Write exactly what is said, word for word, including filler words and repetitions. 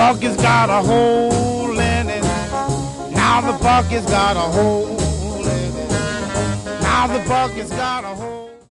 bucket's got a hole in it. Now the bucket's got a hole in it. Now the bucket's got a hole.